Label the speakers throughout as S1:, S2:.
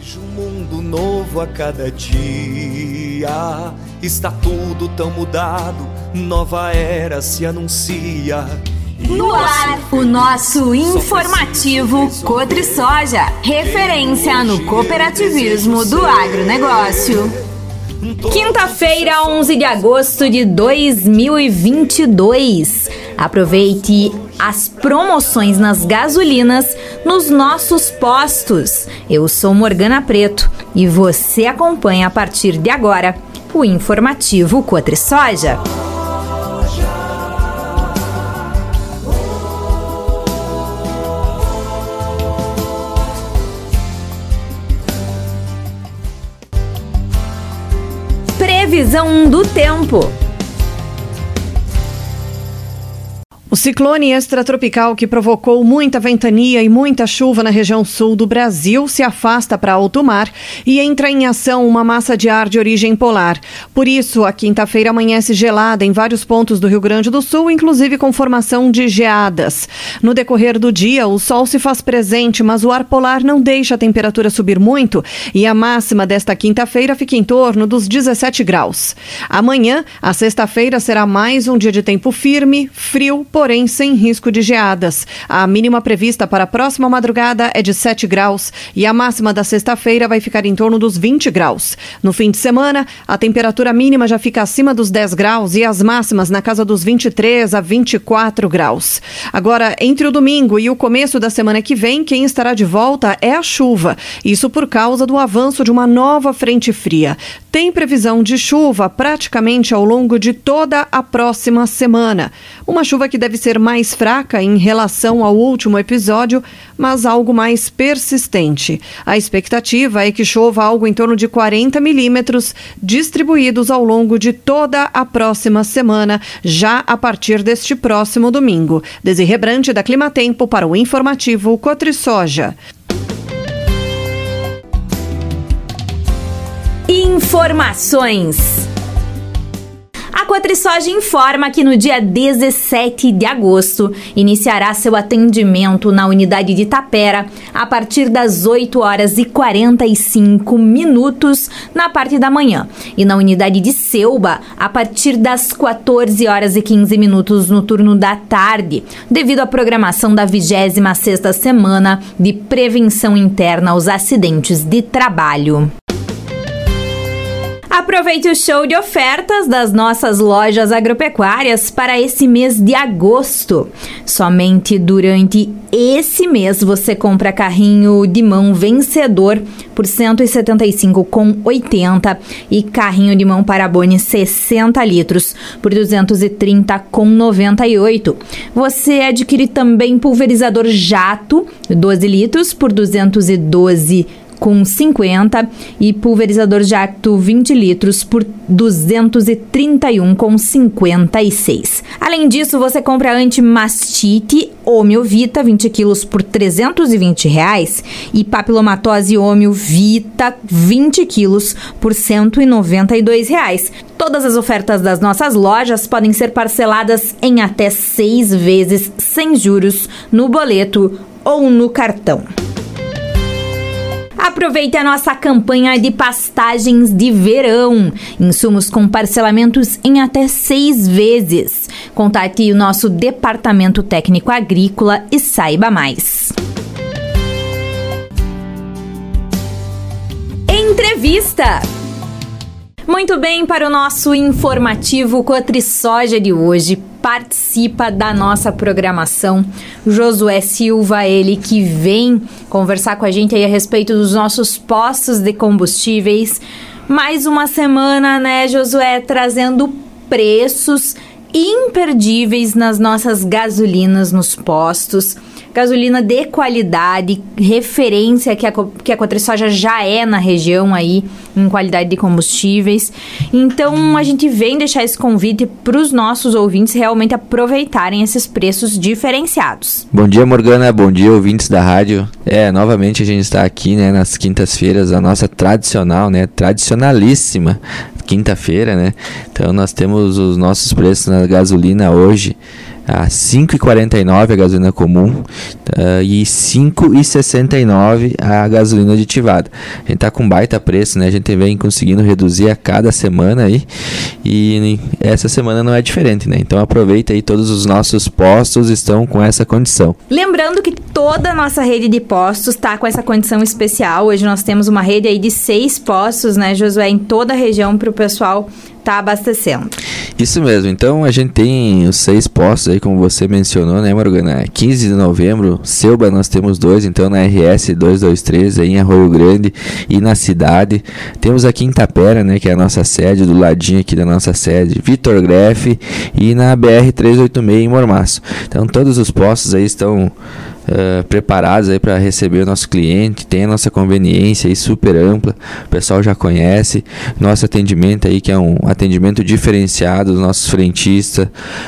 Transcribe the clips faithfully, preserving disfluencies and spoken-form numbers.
S1: Um mundo novo a cada dia, está tudo tão mudado, nova era se anuncia.
S2: No ar, o nosso informativo Cotrisoja, referência no cooperativismo do agronegócio. Quinta-feira, onze de agosto de dois mil e vinte e dois. Aproveite as promoções nas gasolinas nos nossos postos. Eu sou Morgana Preto e você acompanha a partir de agora o informativo Cotrisoja. Previsão do tempo.
S3: O ciclone extratropical que provocou muita ventania e muita chuva na região sul do Brasil se afasta para alto mar e entra em ação uma massa de ar de origem polar. Por isso, a quinta-feira amanhece gelada em vários pontos do Rio Grande do Sul, inclusive com formação de geadas. No decorrer do dia, o sol se faz presente, mas o ar polar não deixa a temperatura subir muito e a máxima desta quinta-feira fica em torno dos dezessete graus. Amanhã, a sexta-feira, será mais um dia de tempo firme, frio, porém sem risco de geadas. A mínima prevista para a próxima madrugada é de sete graus e a máxima da sexta-feira vai ficar em torno dos vinte graus. No fim de semana, a temperatura mínima já fica acima dos dez graus e as máximas na casa dos vinte e três a vinte e quatro graus. Agora, entre o domingo e o começo da semana que vem, quem estará de volta é a chuva. Isso por causa do avanço de uma nova frente fria. Tem previsão de chuva praticamente ao longo de toda a próxima semana. Uma chuva que deve ser mais fraca em relação ao último episódio, mas algo mais persistente. A expectativa é que chova algo em torno de quarenta milímetros, distribuídos ao longo de toda a próxima semana, já a partir deste próximo domingo. Desirê Brande, da Climatempo, para o informativo Cotrisoja.
S2: Informações. A Cotrisoja informa que no dia dezessete de agosto iniciará seu atendimento na unidade de Tapera a partir das oito horas e quarenta e cinco minutos na parte da manhã e na unidade de Selba a partir das quatorze horas e quinze minutos no turno da tarde, devido à programação da vigésima sexta semana de prevenção interna aos acidentes de trabalho. Aproveite o show de ofertas das nossas lojas agropecuárias para esse mês de agosto. Somente durante esse mês você compra carrinho de mão Vencedor por cento e setenta e cinco reais e oitenta centavos e carrinho de mão Parabone sessenta litros por duzentos e trinta reais e noventa e oito centavos. Você adquire também pulverizador jato doze litros por duzentos e doze reais com cinquenta e pulverizador jato vinte litros por duzentos e trinta e um reais com cinquenta e seis. Além disso, você compra antimastite Homeovita vinte quilos por trezentos e vinte reais e papilomatose Homeovita vinte quilos por cento e noventa e dois reais. Todas as ofertas das nossas lojas podem ser parceladas em até seis vezes sem juros no boleto ou no cartão. Aproveite a nossa campanha de pastagens de verão. Insumos com parcelamentos em até seis vezes. Contate o nosso Departamento Técnico Agrícola e saiba mais. Entrevista. Muito bem, para o nosso informativo Cotrisoja de hoje, participa da nossa programação Josué Silva, ele que vem conversar com a gente aí a respeito dos nossos postos de combustíveis. Mais uma semana, né, Josué, trazendo preços imperdíveis nas nossas gasolinas nos postos. Gasolina de qualidade, referência que a, que a Cotrisoja já é na região aí, em qualidade de combustíveis. Então, a gente vem deixar esse convite para os nossos ouvintes realmente aproveitarem esses preços diferenciados.
S4: Bom dia, Morgana. Bom dia, ouvintes da rádio. É, novamente a gente está aqui, né, nas quintas-feiras, a nossa tradicional, né, tradicionalíssima quinta-feira, né? Então, nós temos os nossos preços na gasolina hoje a cinco reais e quarenta e nove centavos a gasolina comum uh, e cinco reais e sessenta e nove centavos a gasolina aditivada. A gente tá com baita preço, né? A gente vem conseguindo reduzir a cada semana aí e essa semana não é diferente, né? Então aproveita aí, todos os nossos postos estão com essa condição.
S2: Lembrando que toda a nossa rede de postos está com essa condição especial. Hoje nós temos uma rede aí de seis postos, né, Josué, em toda a região para o pessoal tá abastecendo.
S4: Isso mesmo, então a gente tem os seis postos aí, como você mencionou, né, Morgana? quinze de novembro, Selba nós temos dois, então na R S duzentos e vinte e três aí em Arroio Grande e na cidade. Temos aqui em Tapera, né, que é a nossa sede, do ladinho aqui da nossa sede, Vitor Greff, e na B R trezentos e oitenta e seis em Mormaço. Então todos os postos aí estão Uh, preparados aí para receber o nosso cliente, tem a nossa conveniência aí super ampla, o pessoal já conhece nosso atendimento aí, que é um atendimento diferenciado. Os nossos frentistas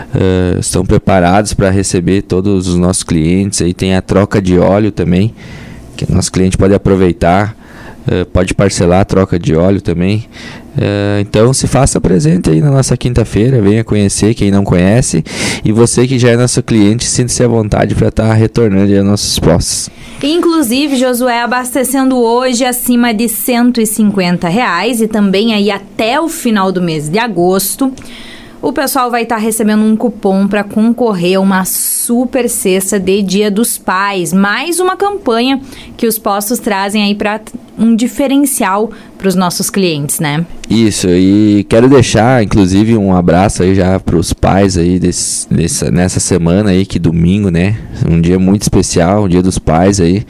S4: uh, estão preparados para receber todos os nossos clientes. Aí tem a troca de óleo também, que o nosso cliente pode aproveitar, uh, pode parcelar a troca de óleo também. Uh, então se faça presente aí na nossa quinta-feira, venha conhecer quem não conhece, e você que já é nosso cliente, sinta-se à vontade para estar tá retornando aos nossos postos.
S2: Inclusive, Josué, abastecendo hoje acima de cento e cinquenta reais e também aí até o final do mês de agosto, o pessoal vai estar tá recebendo um cupom para concorrer a uma super cesta de Dia dos Pais. Mais uma campanha que os postos trazem aí para um diferencial para os nossos clientes, né?
S4: Isso, e quero deixar, inclusive, um abraço aí já para os pais aí desse, dessa, nessa semana aí, que domingo, né? Um dia muito especial, o Dia dos Pais aí.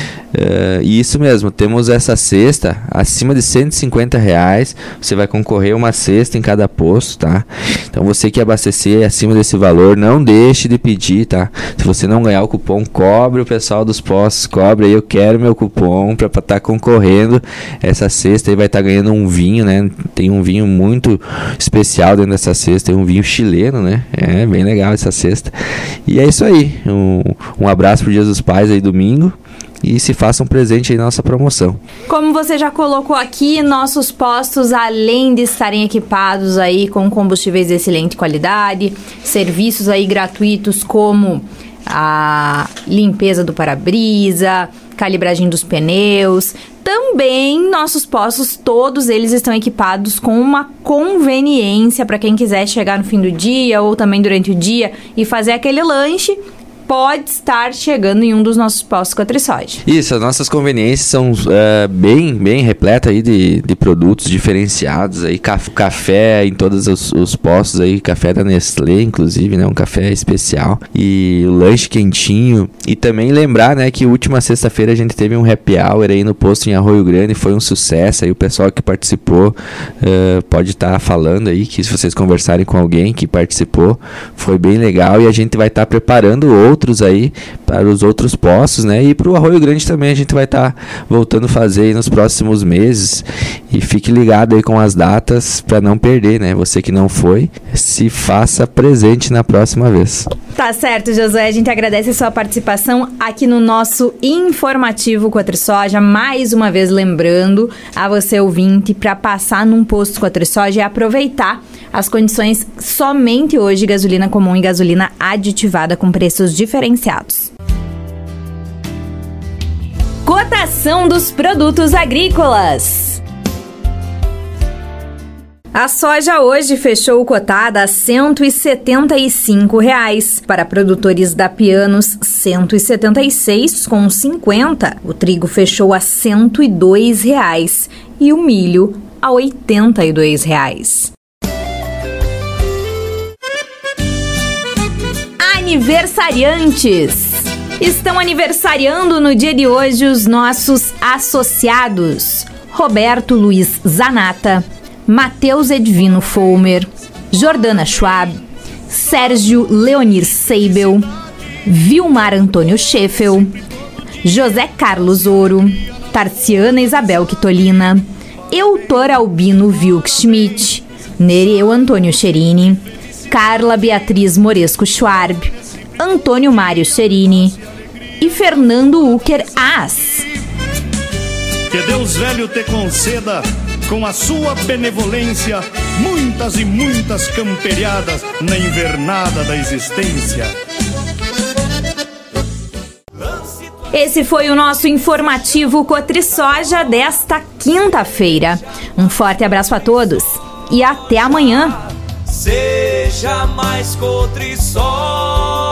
S4: Uh, e isso mesmo, temos essa cesta acima de cento e cinquenta reais, você vai concorrer a uma cesta em cada posto, tá? Então você que abastecer acima desse valor, não deixe de pedir, tá? Se você não ganhar o cupom, cobre o pessoal dos postos, cobre aí, eu quero meu cupom para estar tá concorrendo essa cesta. Aí vai estar tá ganhando um vinho, né? Tem um vinho muito especial dentro dessa cesta, tem um vinho chileno, né? É bem legal essa cesta. E é isso aí, um, um abraço pro Dia dos Pais aí domingo. E se façam presente aí na nossa promoção.
S2: Como você já colocou aqui, nossos postos, além de estarem equipados aí com combustíveis de excelente qualidade, serviços aí gratuitos como a limpeza do para-brisa, calibragem dos pneus. Também nossos postos, todos eles estão equipados com uma conveniência para quem quiser chegar no fim do dia ou também durante o dia e fazer aquele lanche. Pode estar chegando em um dos nossos postos Quatrisódia.
S4: Isso, as nossas conveniências são uh, bem, bem repletas aí de, de produtos diferenciados aí, caf- café em todos os, os postos aí, café da Nestlé, inclusive, né, um café especial, e o lanche quentinho. E também lembrar, né, que última sexta-feira a gente teve um happy hour aí no posto em Arroio Grande, foi um sucesso aí, o pessoal que participou uh, pode estar tá falando aí, que se vocês conversarem com alguém que participou, foi bem legal, e a gente vai estar tá preparando outro outros aí para os outros postos, né? E para o Arroio Grande também a gente vai estar tá voltando a fazer aí nos próximos meses, e fique ligado aí com as datas para não perder, né? Você que não foi, se faça presente na próxima vez.
S2: Tá certo, Josué, a gente agradece a sua participação aqui no nosso informativo Quatrisódia, mais uma vez lembrando a você ouvinte para passar num posto Quatrisódia e aproveitar as condições somente hoje, gasolina comum e gasolina aditivada com preços diferenciados. Cotação dos produtos agrícolas. A soja hoje fechou cotada a cento e setenta e cinco reais. Para produtores da Pianos, cento e setenta e seis reais e cinquenta centavos. O trigo fechou a cento e dois reais e o milho a oitenta e dois reais. Aniversariantes. Estão aniversariando no dia de hoje os nossos associados: Roberto Luiz Zanata, Matheus Edvino Fulmer, Jordana Schwab, Sérgio Leonir Seibel, Vilmar Antônio Scheffel, José Carlos Ouro, Tarciana Isabel Quitolina, Eutor Albino Vilk Schmidt, Nereu Antônio Cherini, Carla Beatriz Moresco Schwarb, Antônio Mário Cherini e Fernando Ucker As.
S5: Que Deus velho te conceda com a sua benevolência, muitas e muitas camperiadas na invernada da existência.
S2: Esse foi o nosso informativo Cotrisoja desta quinta-feira. Um forte abraço a todos e até amanhã.
S1: Seja mais Cotrisoja.